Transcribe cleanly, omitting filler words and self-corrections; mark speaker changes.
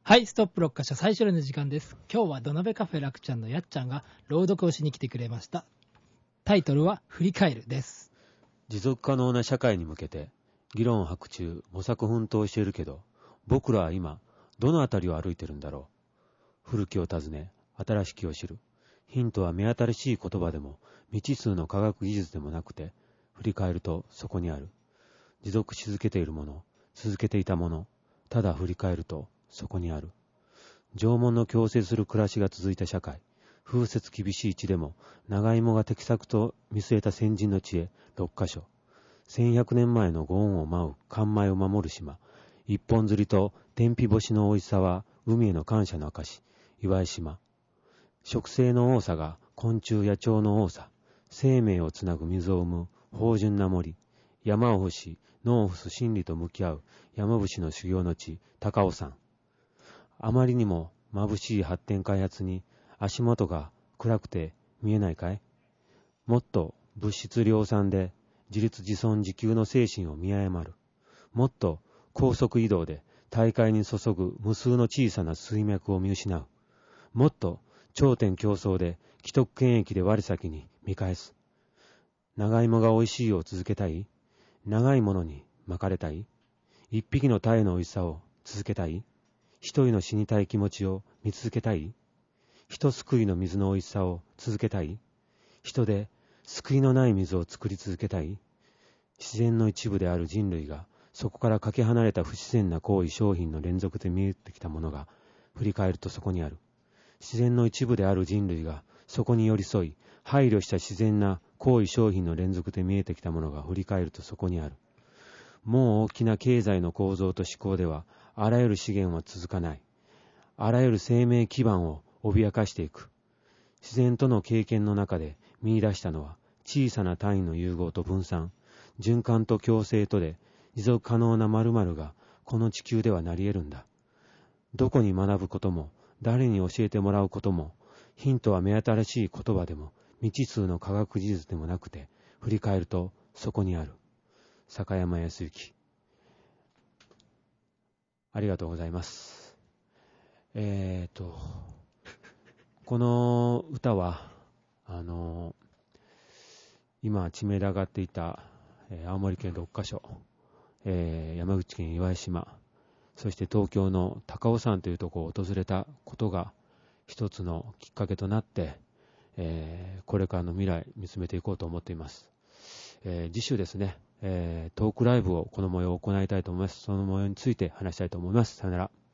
Speaker 1: はい、ストップ6カ所最初の時間です。今日は土鍋カフェ楽ちゃんのやっちゃんが朗読をしに来てくれました。タイトルは振り返るです。
Speaker 2: 持続可能な社会に向けて議論を白中模索奮闘しているけど、僕らは今どのあたりを歩いてるんだろう。古きを訪ね新しきを知る。ヒントは目新しい言葉でも未知数の科学技術でもなくて、振り返るとそこにある。持続し続けているもの、続けていたもの、ただ振り返るとそこにある。縄文の共生する暮らしが続いた社会、風雪厳しい地でも長芋が適作と見据えた先人の知恵6カ所。1100年前のご恩を舞う灌米を守る島、一本釣りと天日干しの美味しさは海への感謝の証、岩井島。植生の多さが昆虫野鳥の多さ、生命をつなぐ水を生む芳醇な森、山を伏し野を伏す真理と向き合う山伏の修行の地高尾山。あまりにも眩しい発展開発に足元が暗くて見えないかい？もっと物質量産で自立自尊自給の精神を見誤る。もっと高速移動で大海に注ぐ無数の小さな水脈を見失う。もっと頂点競争で既得権益で我先に見返す。長芋が美味しいを続けたい？長いものに巻かれたい？一匹の鯛の美味しさを続けたい？一人の死にたい気持ちを見続けたい？人救いの水の美味しさを続けたい？人で救いのない水を作り続けたい？自然の一部である人類がそこからかけ離れた不自然な行為商品の連続で見えてきたものが振り返るとそこにある。自然の一部である人類がそこに寄り添い配慮した自然な行為商品の連続で見えてきたものが振り返るとそこにある。もう大きな経済の構造と思考ではあらゆる資源は続かない。あらゆる生命基盤を脅かしていく。自然との経験の中で見出したのは小さな単位の融合と分散、循環と共生とで持続可能な〇〇がこの地球ではなり得るんだ。どこに学ぶことも誰に教えてもらうこともヒントは目新しい言葉でも未知数の科学技術でもなくて振り返るとそこにある。坂山康之。ありがとうございます。この歌は今知名で上がっていた、青森県6カ所、山口県岩井島、そして東京の高尾山というところを訪れたことが一つのきっかけとなって、これからの未来見つめていこうと思っています。次週ですね、トークライブをこの模様を行いたいと思います。その模様について話したいと思います。さよなら。